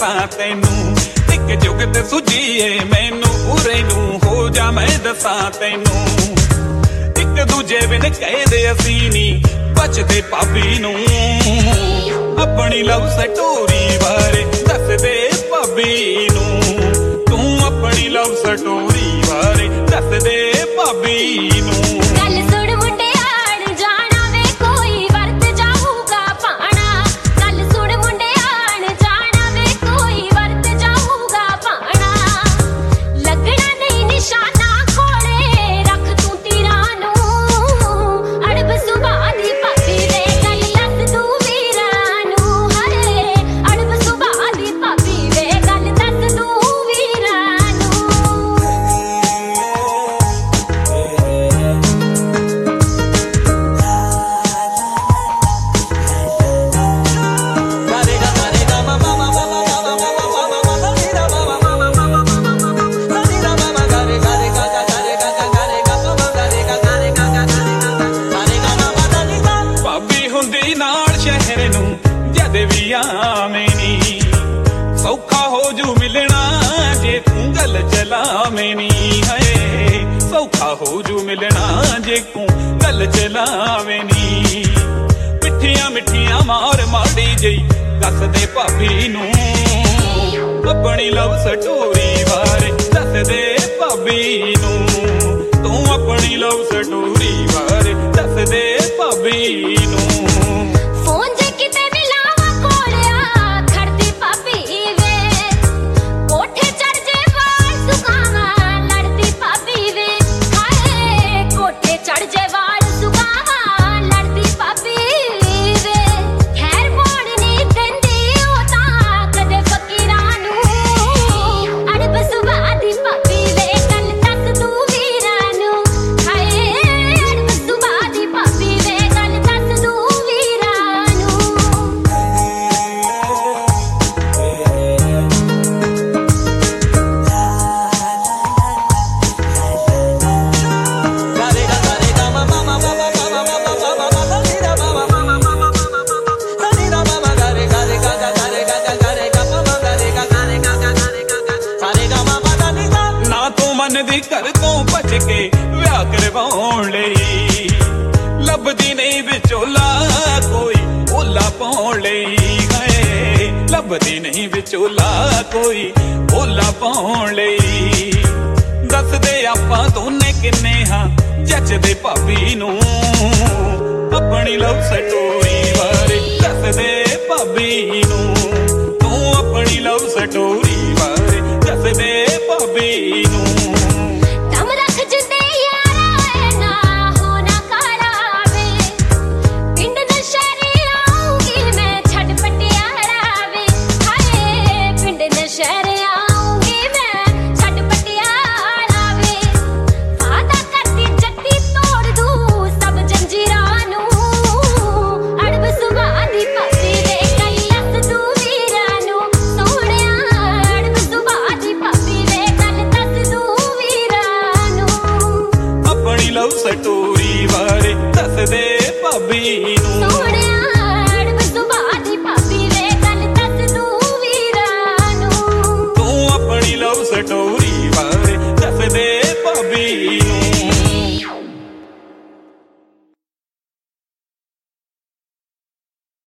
दसां तैनू एक जुगत सुझीए मैनू पूरे नू हो जा मैं दसां तैनू एक दूजे बिन कहदे असीं नी बचदे भाभी नू अपनी लव स्टोरी बारे दस दे भाभी नू तू अपनी लव स्टोरी बारे दस दे भाभी नू सौखा हो जू मिलना जे तू गल चलावें नी है सौखा हो जू मिलना जे तू गल चलावें नी मिठिया मिठिया मार माड़ी जई दस दे भाभी नू अपनी लव स्टोरी बारे दस दे भाभी नू तू अपनी लव स्टोरी बारे दस दे भाभी नू दी घर तो बच के विआह करवाउण लई लभदी नहीं विचोला कोई ओला पाउण लई है लभदी नहीं विचोला कोई ओला पाउण लई दस दे आपां दोने किन्ने हां जचदे भाभी नू अपनी लव स्टोरी बारे दस दे भाभी नू तू अपनी लव स्टोरी बारे दस दे भाभी नू लव स्टोरी